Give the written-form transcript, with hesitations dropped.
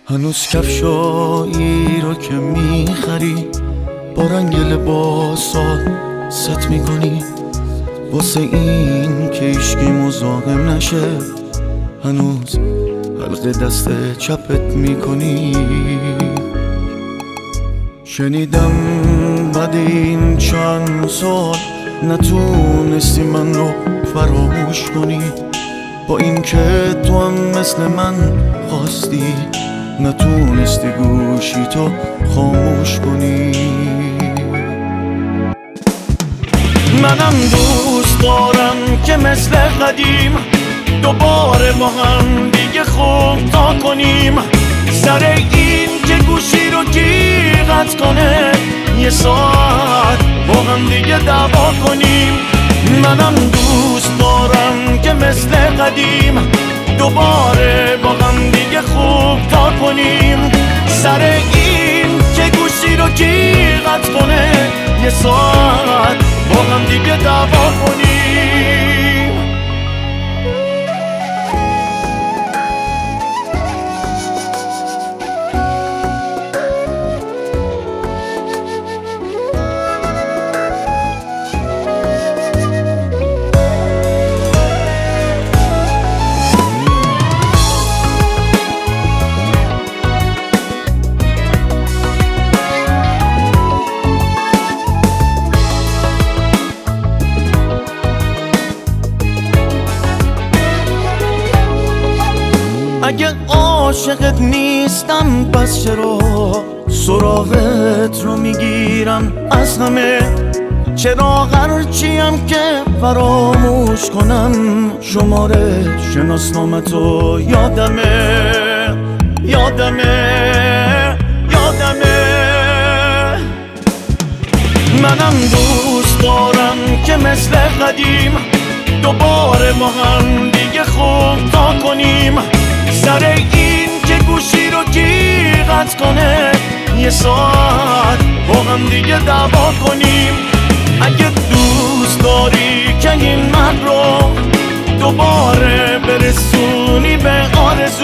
هنوز کفشایی رو که میخری با رنگ لباسات ست میکنی، واسه این که ایشکی مزاحم نشه هنوز حلقه دست چپت میکنی. شنیدم بعد این چند سال نتونستی من رو فراموش کنی، با این که تو هم مثل من خواستی نتونستی گوشی تو خاموش کنی. منم دوست دارم که مثل قدیم دوباره با هم دیگه خوب تا کنیم، سر این که گوشی رو کی قطع کنه یه ساعت با هم دیگه دعوا کنیم. منم دوست دارم که مثل قدیم دوباره با هم دیگه خوب تا کنیم، سر این که گوشی رو کی قطع کنه یه ساعت با هم دیگه دعوا کنیم. اگه عاشقت نیستم پس چرا سراغت رو میگیرم از همه؟ چرا هرچیم که فراموش کنم شماره شناسنامتو یادمه. منم دوست دارم که مثل قدیم دوباره با هم دیگه خوب تا کنیم، سر این که گوشی رو کی قطع کنه یه ساعت با هم دیگه دعوا کنیم. اگه دوست داری که این مرد رو دوباره برسونی به آرزو